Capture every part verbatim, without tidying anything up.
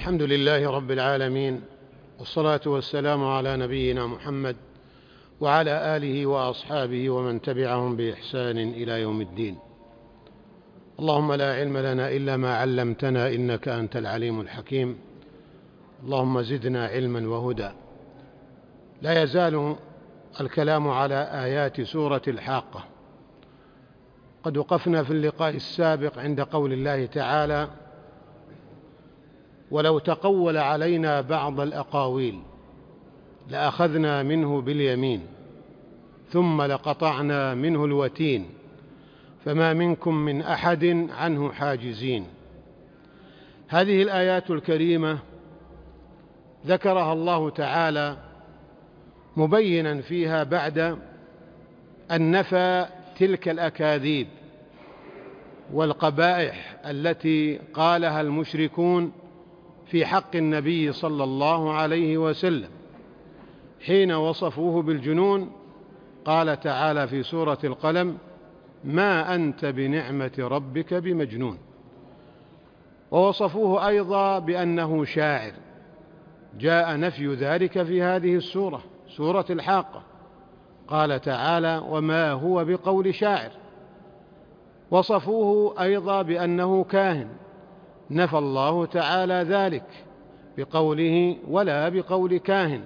الحمد لله رب العالمين، والصلاة والسلام على نبينا محمد وعلى آله وأصحابه ومن تبعهم بإحسان إلى يوم الدين. اللهم لا علم لنا إلا ما علمتنا إنك أنت العليم الحكيم. اللهم زدنا علما وهدى. لا يزال الكلام على آيات سورة الحاقة. قد وقفنا في اللقاء السابق عند قول الله تعالى: ولو تقول علينا بعض الأقاويل لأخذنا منه باليمين ثم لقطعنا منه الوتين فما منكم من أحد عنه حاجزين. هذه الآيات الكريمة ذكرها الله تعالى مبينا فيها بعد أن نفى تلك الأكاذيب والقبائح التي قالها المشركون في حق النبي صلى الله عليه وسلم حين وصفوه بالجنون. قال تعالى في سورة القلم: ما أنت بنعمة ربك بمجنون. ووصفوه أيضا بأنه شاعر، جاء نفي ذلك في هذه السورة، سورة الحاقة. قال تعالى: وما هو بقول شاعر. وصفوه أيضا بأنه كاهن، نفى الله تعالى ذلك بقوله: ولا بقول كاهن.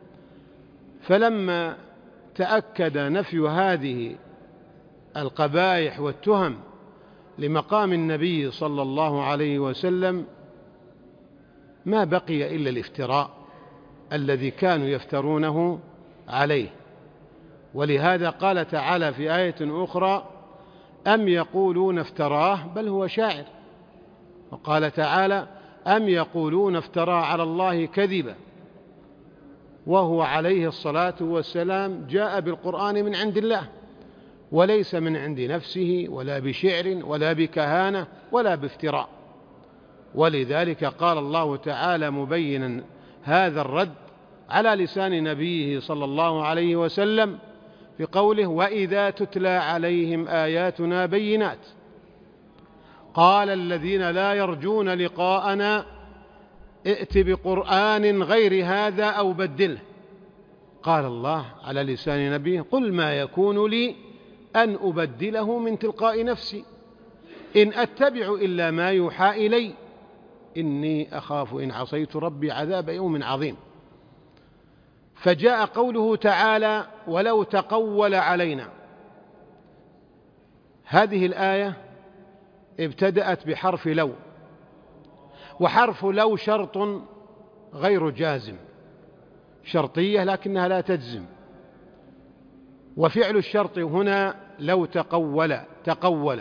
فلما تأكد نفي هذه القبائح والتهم لمقام النبي صلى الله عليه وسلم ما بقي إلا الافتراء الذي كانوا يفترونه عليه. ولهذا قال تعالى في آية أخرى: أم يقولون افتراه بل هو شاعر. وقال تعالى: أم يقولون افترى على الله كذبا وهو عليه الصلاة والسلام جاء بالقرآن من عند الله وليس من عند نفسه ولا بشعر ولا بكهانة ولا بافتراء. ولذلك قال الله تعالى مبينا هذا الرد على لسان نبيه صلى الله عليه وسلم بقوله: وإذا تتلى عليهم آياتنا بينات قال الذين لا يرجون لقاءنا ائت بقرآن غير هذا أو بدله. قال الله على لسان نبيه: قل ما يكون لي أن أبدله من تلقاء نفسي إن أتبع إلا ما يوحى إلي إني أخاف إن عصيت ربي عذاب يوم عظيم. فجاء قوله تعالى: ولو تقول علينا. هذه الآية ابتدأت بحرف لو، وحرف لو شرط غير جازم، شرطية لكنها لا تجزم. وفعل الشرط هنا لو تقول تقول.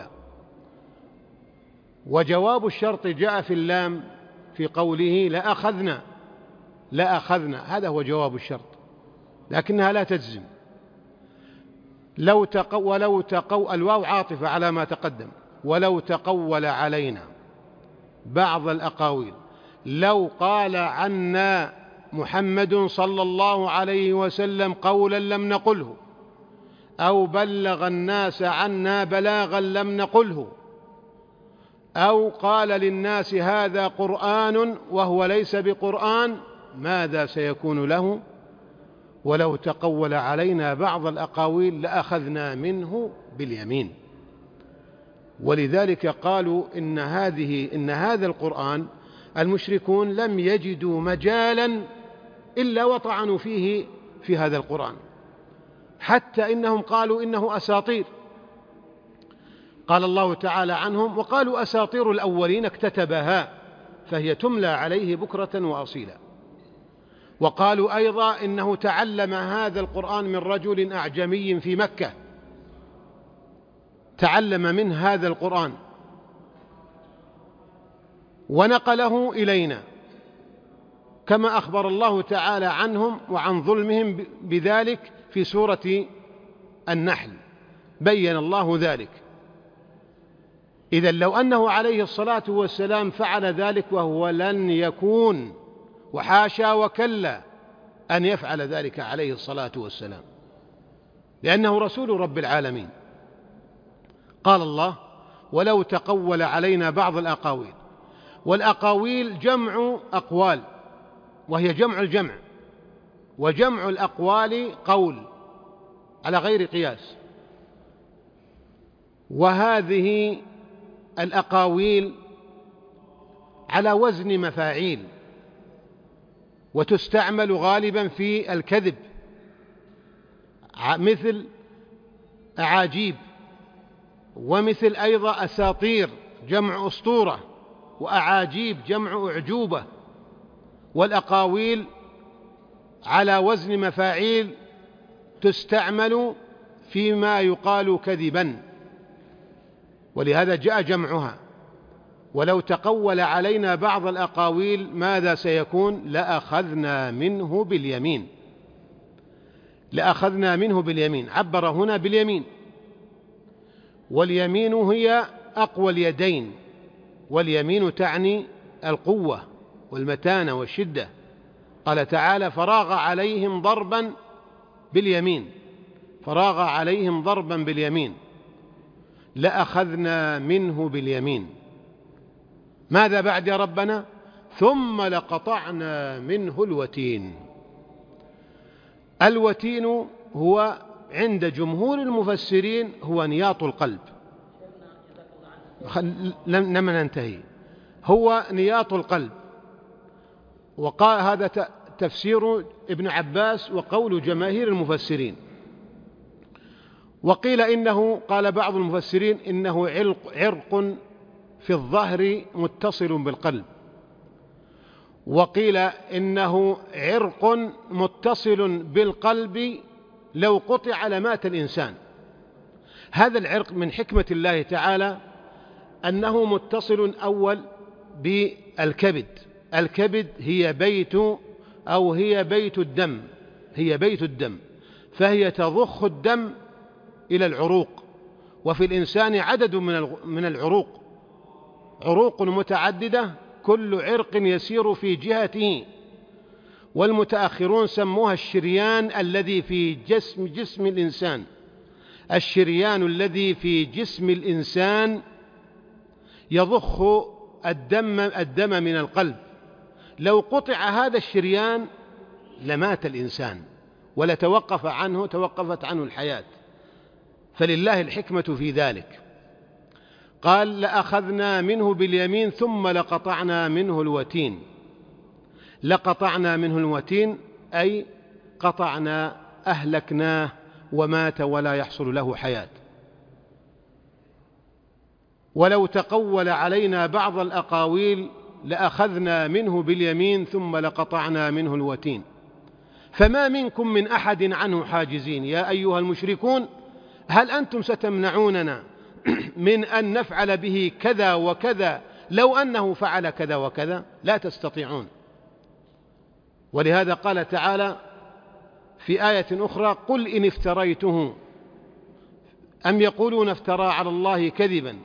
وجواب الشرط جاء في اللام في قوله لأخذنا لأخذنا، هذا هو جواب الشرط لكنها لا تجزم. لو تقو ولو تقو الواو عاطفة على ما تقدم. ولو تقول علينا بعض الأقاويل، لو قال عنا محمد صلى الله عليه وسلم قولا لم نقله، أو بلغ الناس عنا بلاغا لم نقله، أو قال للناس هذا قرآن وهو ليس بقرآن، ماذا سيكون له؟ ولو تقول علينا بعض الأقاويل لأخذنا منه باليمين. ولذلك قالوا إن هذه إن هذا القرآن المشركون لم يجدوا مجالا إلا وطعنوا فيه في هذا القرآن، حتى إنهم قالوا إنه أساطير. قال الله تعالى عنهم: وقالوا أساطير الأولين اكتتبها فهي تملى عليه بكرة وأصيلا. وقالوا أيضا إنه تعلم هذا القرآن من رجل أعجمي في مكة، تعلم منه هذا القرآن ونقله إلينا، كما أخبر الله تعالى عنهم وعن ظلمهم بذلك في سورة النحل، بين الله ذلك. إذن لو أنه عليه الصلاة والسلام فعل ذلك، وهو لن يكون وحاشا وكلا أن يفعل ذلك عليه الصلاة والسلام، لأنه رسول رب العالمين. قال الله: ولو تقول علينا بعض الأقاويل. والأقاويل جمع أقوال، وهي جمع الجمع، وجمع الأقوال قول على غير قياس. وهذه الأقاويل على وزن مفاعيل، وتستعمل غالبا في الكذب، مثل أعاجيب، ومثل أيضا أساطير جمع أسطورة، وأعاجيب جمع أعجوبة. والأقاويل على وزن مفاعيل تستعمل فيما يقال كذبا، ولهذا جاء جمعها. ولو تقول علينا بعض الأقاويل ماذا سيكون؟ لأخذنا منه باليمين، لأخذنا منه باليمين، عبر هنا باليمين، واليمين هي أقوى اليدين، واليمين تعني القوة والمتانة والشدة. قال تعالى: فراغ عليهم ضربا باليمين، فراغ عليهم ضربا باليمين، لأخذنا منه باليمين. ماذا بعد يا ربنا؟ ثم لقطعنا منه الوتين. الوتين هو عند جمهور المفسرين هو نياط القلب. لم ننتهي، هو نياط القلب. وقال هذا تفسير ابن عباس وقول جماهير المفسرين. وقيل إنه، قال بعض المفسرين إنه عرق في الظهر متصل بالقلب، وقيل إنه عرق متصل بالقلب لو قطع لمات الإنسان. هذا العرق من حكمة الله تعالى أنه متصل أول بالكبد. الكبد هي بيت أو هي بيت الدم، هي بيت الدم، فهي تضخ الدم إلى العروق. وفي الإنسان عدد من العروق، عروق متعددة، كل عرق يسير في جهته. والمتأخرون سموها الشريان الذي في جسم جسم الإنسان. الشريان الذي في جسم الإنسان يضخ الدم الدم من القلب. لو قطع هذا الشريان لمات الإنسان ولتوقف عنه توقفت عنه الحياة. فلله الحكمة في ذلك. قال: لأخذنا منه باليمين ثم لقطعنا منه الوتين. لقطعنا منه الوتين أي قطعنا، أهلكناه، ومات ولا يحصل له حياة. ولو تقول علينا بعض الأقاويل لأخذنا منه باليمين ثم لقطعنا منه الوتين. فما منكم من أحد عنه حاجزين. يا أيها المشركون، هل أنتم ستمنعوننا من أن نفعل به كذا وكذا لو أنه فعل كذا وكذا؟ لا تستطيعون. ولهذا قال تعالى في آية أخرى: قل إن افتريته أم يقولون افترى على الله كذبا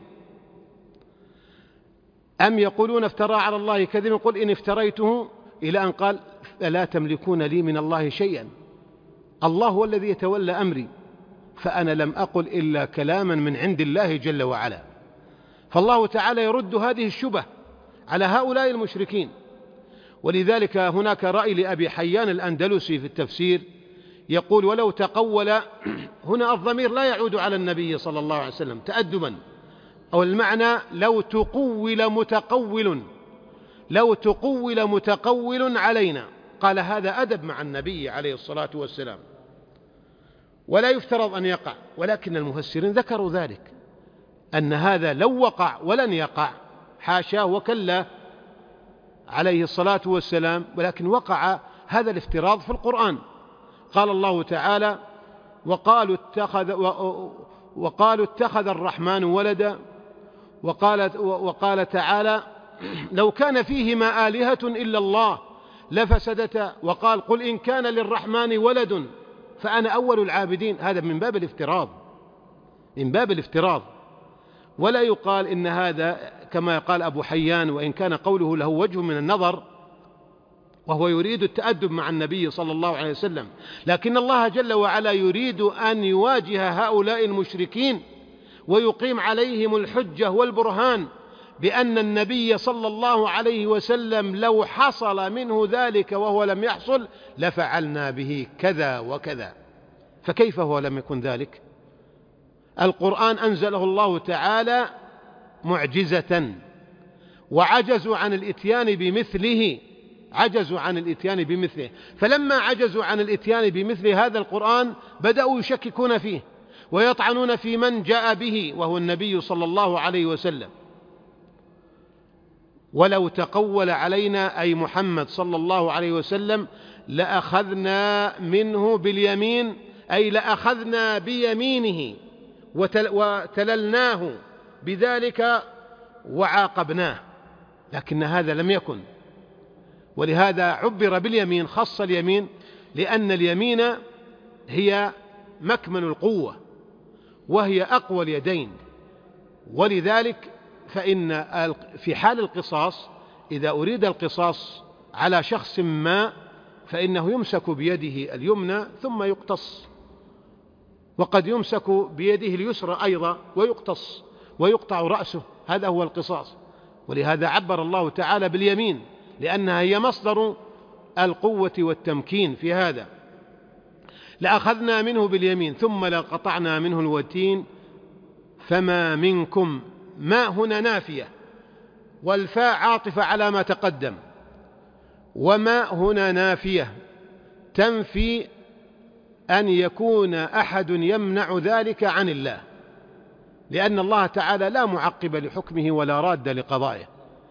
أم يقولون افترى على الله كذبا قل إن افتريته، إلى أن قال: فلا تملكون لي من الله شيئا، الله هو الذي يتولى أمري، فأنا لم أقل إلا كلاما من عند الله جل وعلا. فالله تعالى يرد هذه الشبه على هؤلاء المشركين. ولذلك هناك رأي لأبي حيان الأندلسي في التفسير يقول: ولو تقول، هنا الضمير لا يعود على النبي صلى الله عليه وسلم تأدبا، أو المعنى لو تقول متقول، لو تقول متقول علينا. قال هذا أدب مع النبي عليه الصلاة والسلام، ولا يفترض أن يقع. ولكن المفسرين ذكروا ذلك، أن هذا لو وقع ولن يقع، حاشاه وكلا عليه الصلاة والسلام، ولكن وقع هذا الافتراض في القرآن. قال الله تعالى: وقالوا اتخذ, وقالوا اتخذ الرحمن ولدا. وقال, وقال تعالى: لو كان فيهما آلهة إلا الله لفسدتا. وقال: قل إن كان للرحمن ولد فأنا أول العابدين. هذا من باب الافتراض، من باب الافتراض. ولا يقال إن هذا كما قال أبو حيان، وإن كان قوله له وجه من النظر وهو يريد التأدب مع النبي صلى الله عليه وسلم، لكن الله جل وعلا يريد أن يواجه هؤلاء المشركين ويقيم عليهم الحجة والبرهان بأن النبي صلى الله عليه وسلم لو حصل منه ذلك وهو لم يحصل لفعلنا به كذا وكذا، فكيف هو لم يكن ذلك؟ القرآن أنزله الله تعالى معجزة، وعجزوا عن الإتيان بمثله، عجزوا عن الإتيان بمثله، فلما عجزوا عن الإتيان بمثل هذا القرآن بدأوا يشككون فيه ويطعنون في من جاء به وهو النبي صلى الله عليه وسلم. ولو تقول علينا أي محمد صلى الله عليه وسلم لأخذنا منه باليمين، أي لأخذنا بيمينه وتللناه بذلك وعاقبناه، لكن هذا لم يكن. ولهذا عبر باليمين، خص اليمين، لأن اليمين هي مكمن القوة وهي أقوى اليدين، ولذلك فإن في حال القصاص إذا أريد القصاص على شخص ما فإنه يمسك بيده اليمنى ثم يقتص، وقد يمسك بيده اليسرى أيضا ويقتص ويقطع رأسه، هذا هو القصاص. ولهذا عبر الله تعالى باليمين لأنها هي مصدر القوة والتمكين في هذا. لأخذنا منه باليمين ثم لقطعنا منه الوتين فما منكم، ما هنا نافية والفاء عاطفة على ما تقدم، وما هنا نافية تنفي أن يكون أحد يمنع ذلك عن الله، لأن الله تعالى لا معقب لحكمه ولا راد لقضائه.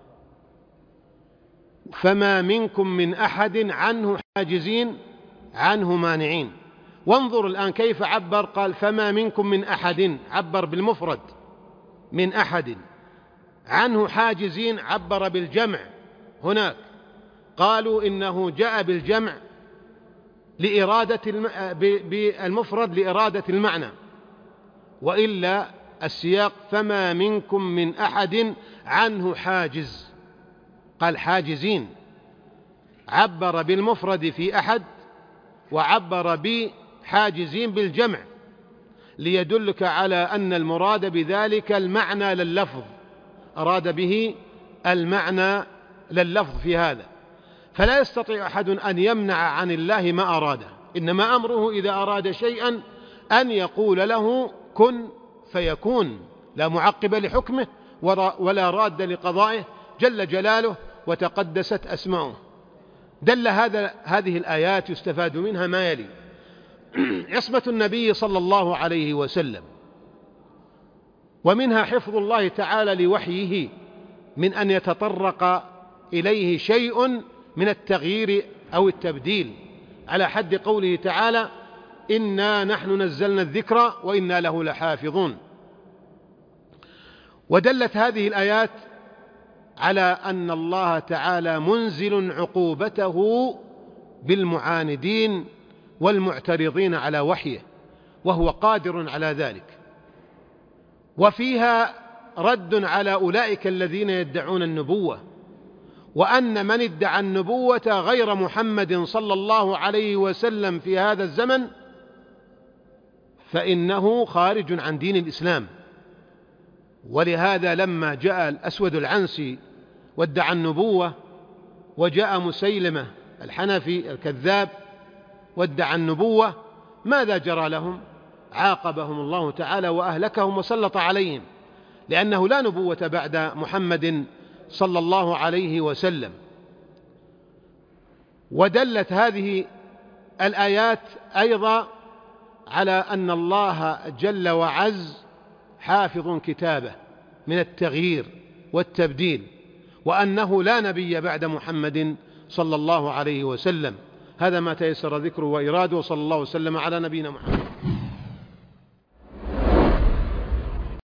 فما منكم من أحد عنه حاجزين عنه مانعين. وانظر الآن كيف عبر، قال فما منكم من أحد، عبر بالمفرد من أحد، عنه حاجزين عبر بالجمع. هناك قالوا إنه جاء بالجمع لإرادة الم... بالمفرد لإرادة المعنى، وإلا السياق فما منكم من أحد عنه حاجز، قال حاجزين، عبر بالمفرد في أحد وعبر بحاجزين بالجمع ليدلك على أن المراد بذلك المعنى لللفظ، أراد به المعنى لللفظ في هذا. فلا يستطيع أحد أن يمنع عن الله ما أراده، إنما أمره إذا أراد شيئا أن يقول له كن فيكون، لا معقب لحكمه ولا راد لقضائه جل جلاله وتقدست أسماؤه. دل هذا هذه الآيات يستفاد منها ما يلي: عصمة النبي صلى الله عليه وسلم، ومنها حفظ الله تعالى لوحيه من أن يتطرق إليه شيء من التغيير أو التبديل، على حد قوله تعالى إنا نحن نزلنا الذكر وإنا له لحافظون. ودلت هذه الآيات على أن الله تعالى منزل عقوبته بالمعاندين والمعترضين على وحيه، وهو قادر على ذلك. وفيها رد على أولئك الذين يدعون النبوة، وأن من ادعى النبوة غير محمد صلى الله عليه وسلم في هذا الزمن فإنه خارج عن دين الإسلام. ولهذا لما جاء الأسود العنسي وادعى النبوة، وجاء مسيلمة الحنفي الكذاب وادعى النبوة، ماذا جرى لهم؟ عاقبهم الله تعالى وأهلكهم وسلط عليهم، لأنه لا نبوة بعد محمد صلى الله عليه وسلم. ودلت هذه الآيات أيضا على أن الله جل وعز حافظ كتابه من التغيير والتبديل، وأنه لا نبي بعد محمد صلى الله عليه وسلم. هذا ما تيسر ذكره وإراده، وصلى الله وسلم على نبينا محمد.